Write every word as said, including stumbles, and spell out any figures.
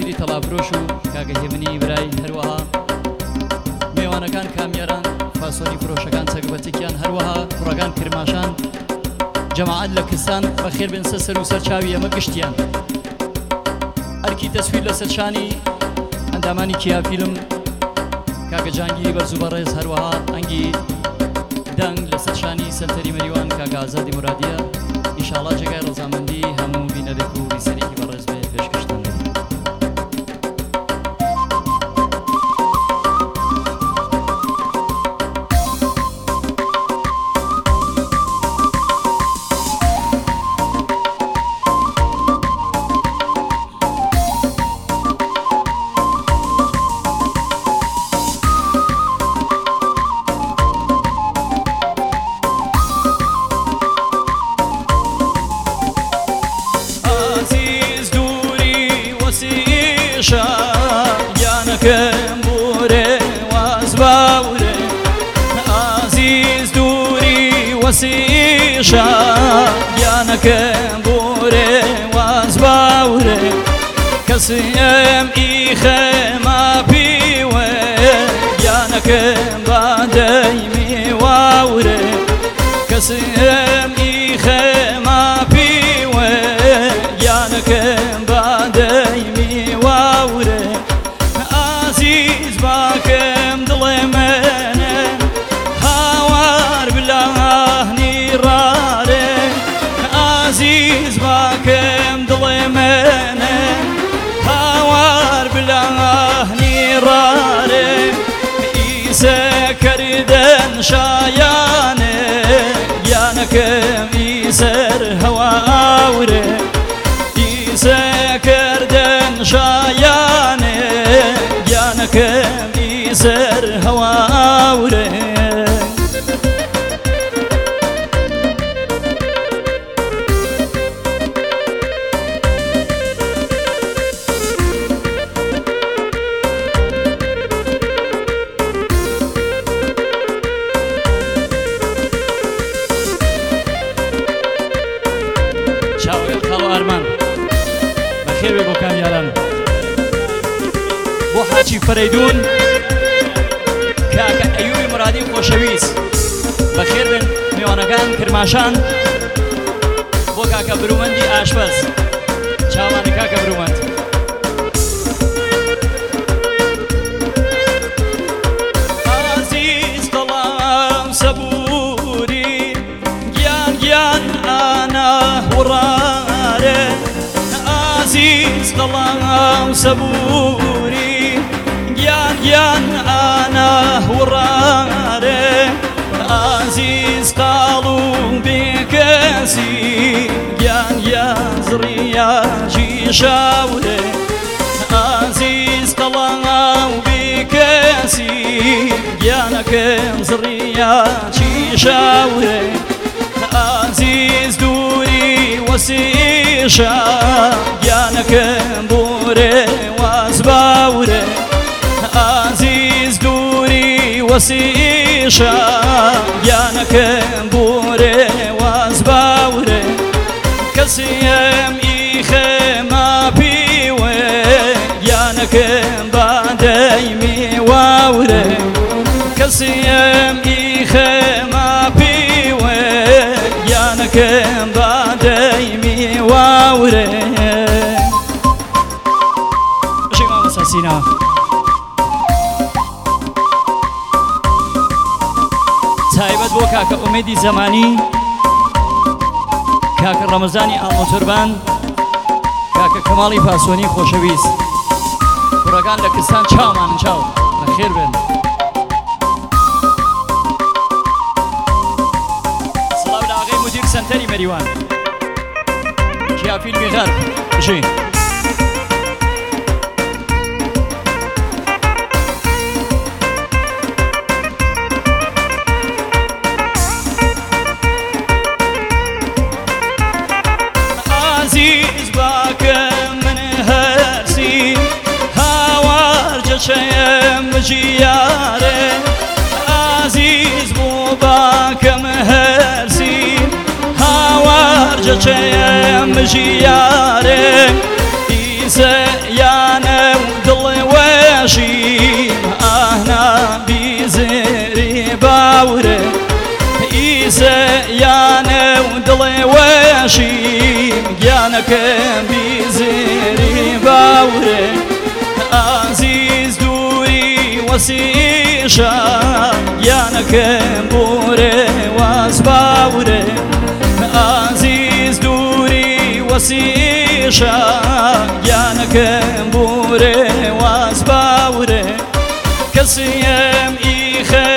بەشیری تەڵابرۆش و کاکە هێمنی برای هەروەها میوانەکان کامیاران فاسۆنی فرۆشەکان چەکبەتێکیان هەروەها کوڕەکان کرماشان جەماعەت لە کستان بەخێر بن سەر و سەرچاوی ئەمە گشتیان ئەرکی تەسویر لەسەر شانی ئەندامانی کیافیلم کاکە جانگیری بەرز و بەڕێز هەروەها ئەنگی دەنگ لەسەر شانی سەنتەری مەریوان کاکە ئازادی مرادیە ئینشاڵڵا جێگای ڕەزامەندی هەموو بینەرێک و بیسەرێکی بەڕێز بێت پێشکەشتن گیانەکەم بۆرێ واز باورێ عزیز دووری وەسیشە گیانەکەم بۆرێ واز باورێ کەسیم ئیخەما پیوێ گیانەکەم بادەی میواورێ کەسیم ئیخەما پیوێ گیانەکەم بادەی میواورێ عزیز باکەم دڵێ منێ هاوار بلانی ڕارێ عزیز باکەم دڵێ منێ هاوار بلانی ڕارێ ئیسە کردن شایانێ گیانەکەم ئیسەر هەواورێ ئیسە کردن شایانێ گیانەکەم ئیسەر هەواورێ چاوێ خاڵ ئارمان بەخێر بێ بۆ کامیاران بۆ حاجی فەرەیدون کاکە ئەیوبی مرادی خۆشەویست بەخێر بن میوانەکان کرماشان بۆ کاکە برومەندی ئاشپەز چاوانە کاکە برومەند عزیز دڵام سەبووری گیان گیان ئانە وڕارێ عزیز دڵام سەبووری گیان گیان ئانە وڕارێ عزیز قاڵ و بێکەسی گیان گیان زڕیاژی شاورێ عزیز قەڵاو بێکەسی گیانەکەم زڕیاژی شاورێ عزیز دووری وەسیشە گیانەکەم بۆرێ واز باورێ عزیز دووری وەسیشە گیانەکەم بۆرێ واز باورێ کەسیم ئیخەما پیوێ گیانەکەم بادەی میواورێ کەسیم ئیخەما پیوێ گیانەکەم بادەی میواورێ بەشێک مامۆستا سینا تایبەت بۆ کاکە ئومێدی زەمانی کاکە ڕەمەزانی ئاڵمۆتۆربان کاکە کەماڵی پاسۆنی خۆشەویست کوڕەکان لە کستان چاومانن چاو بەخێر بن سڵاو لە ئاغای مدیر سەنتەری مەریوان کیافیلمی غەرب بژین عزیز باکەم من هەرسی هاوار جەشەیەم بژیارێ عزیز بۆ باکەم هەرسی هاوار جەشەیەم بژیارێ ئیسە یانە نەکەم بیزێری باورێ ئازیز دووری وەسیشە یانەکەم بۆرێ واز باورێ ئازیز دووری وەسیشە یانەکەم بۆرێ واز باورێ کەسیم ئیخە